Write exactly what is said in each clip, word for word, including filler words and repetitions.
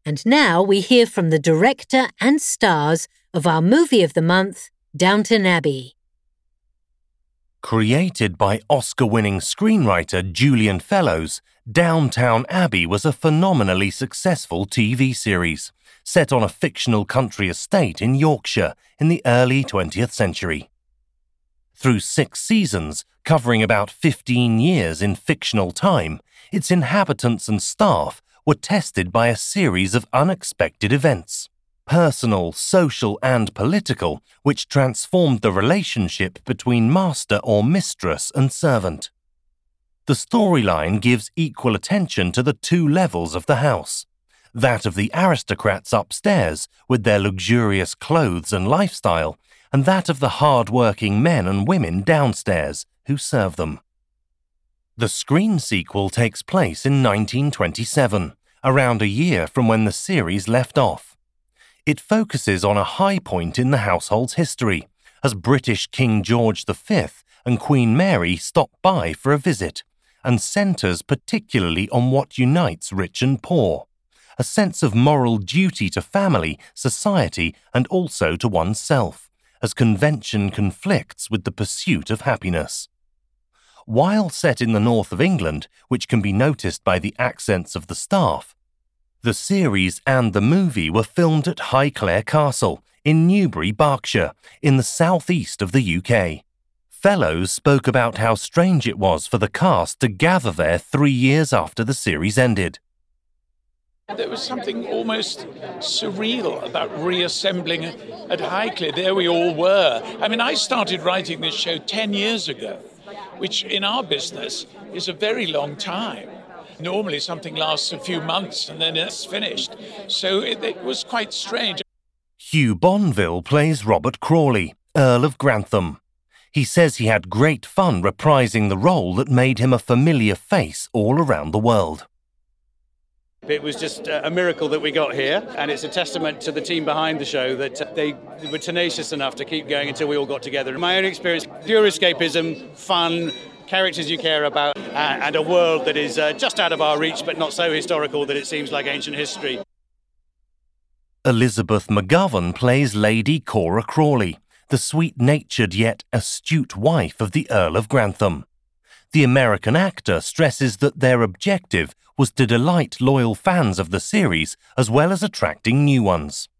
And now we hear from the director and stars of our movie of the month, Downton Abbey. Created by Oscar-winning screenwriter Julian Fellowes, Downton Abbey was a phenomenally successful T V series set on a fictional country estate in Yorkshire in the early twentieth century. Through six seasons, covering about fifteen years in fictional time, its inhabitants and staff were tested by a series of unexpected events, personal, social and political, which transformed the relationship between master or mistress and servant. The storyline gives equal attention to the two levels of the house, that of the aristocrats upstairs with their luxurious clothes and lifestyle, and that of the hard-working men and women downstairs who serve them. The screen sequel takes place in nineteen twenty-seven, around a year from when the series left off. It focuses on a high point in the household's history, as British King George the Fifth and Queen Mary stop by for a visit, and centres particularly on what unites rich and poor, a sense of moral duty to family, society, and also to oneself, as convention conflicts with the pursuit of happiness. While set in the north of England, which can be noticed by the accents of the staff, the series and the movie were filmed at Highclere Castle in Newbury, Berkshire, in the southeast of the U K. Fellowes spoke about how strange it was for the cast to gather there three years after the series ended. There was something almost surreal about reassembling at Highclere. There we all were. I mean, I started writing this show ten years ago, which in our business is a very long time. Normally something lasts a few months and then it's finished. So it, it was quite strange. Hugh Bonneville plays Robert Crawley, Earl of Grantham. He says he had great fun reprising the role that made him a familiar face all around the world. It was just a miracle that we got here, and it's a testament to the team behind the show that they were tenacious enough to keep going until we all got together. In my own experience, pure escapism, fun, characters you care about, and a world that is uh, just out of our reach but not so historical that it seems like ancient history. Elizabeth McGovern plays Lady Cora Crawley, the sweet-natured yet astute wife of the Earl of Grantham. The American actor stresses that their objective was to delight loyal fans of the series as well as attracting new ones.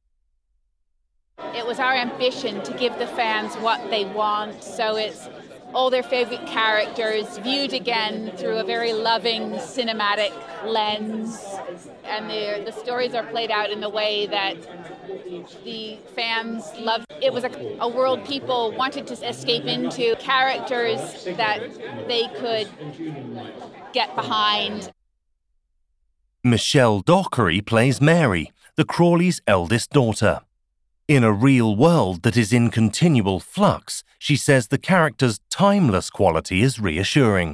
It was our ambition to give the fans what they want, so it's all their favourite characters viewed again through a very loving cinematic lens, and the, the stories are played out in the way that the fans loved. It was a, a world people wanted to escape into, characters that they could get behind. Michelle Dockery plays Mary, the Crawleys' eldest daughter. In a real world that is in continual flux, she says the character's timeless quality is reassuring.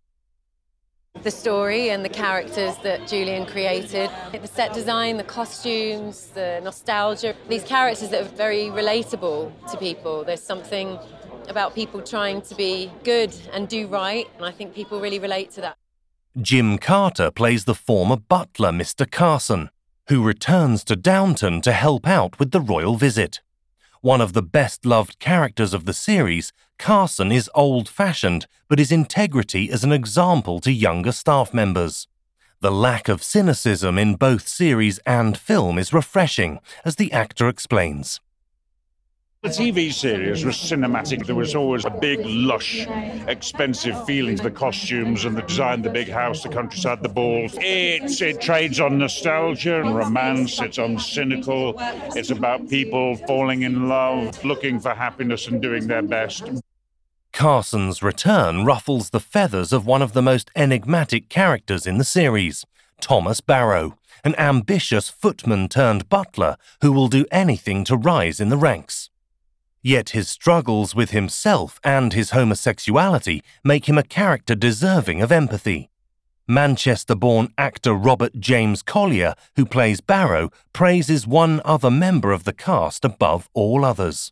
The story and the characters that Julian created, the set design, the costumes, the nostalgia, these characters that are very relatable to people. There's something about people trying to be good and do right, and I think people really relate to that. Jim Carter plays the former butler, Mister Carson, who returns to Downton to help out with the royal visit. One of the best-loved characters of the series, Carson is old-fashioned, but his integrity is an example to younger staff members. The lack of cynicism in both series and film is refreshing, as the actor explains. The T V series was cinematic. There was always a big, lush, expensive feeling. The costumes and the design, the big house, the countryside, the balls. It, it trades on nostalgia and romance. It's uncynical. It's about people falling in love, looking for happiness and doing their best. Carson's return ruffles the feathers of one of the most enigmatic characters in the series, Thomas Barrow, an ambitious footman-turned-butler who will do anything to rise in the ranks. Yet his struggles with himself and his homosexuality make him a character deserving of empathy. Manchester-born actor Robert James Collier, who plays Barrow, praises one other member of the cast above all others.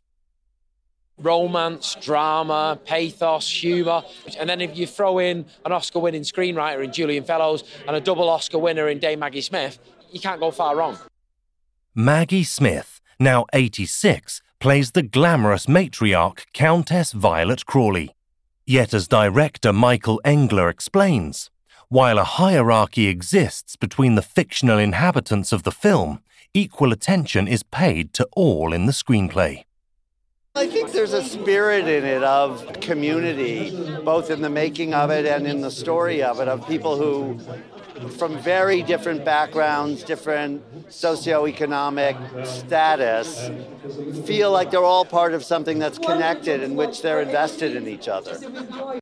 Romance, drama, pathos, humour, and then if you throw in an Oscar-winning screenwriter in Julian Fellowes and a double Oscar winner in Dame Maggie Smith, you can't go far wrong. Maggie Smith, now eighty-six, plays the glamorous matriarch Countess Violet Crawley. Yet as director Michael Engler explains, while a hierarchy exists between the fictional inhabitants of the film, equal attention is paid to all in the screenplay. I think there's a spirit in it of community, both in the making of it and in the story of it, of people who, from very different backgrounds, different socioeconomic status, feel like they're all part of something that's connected in which they're invested in each other.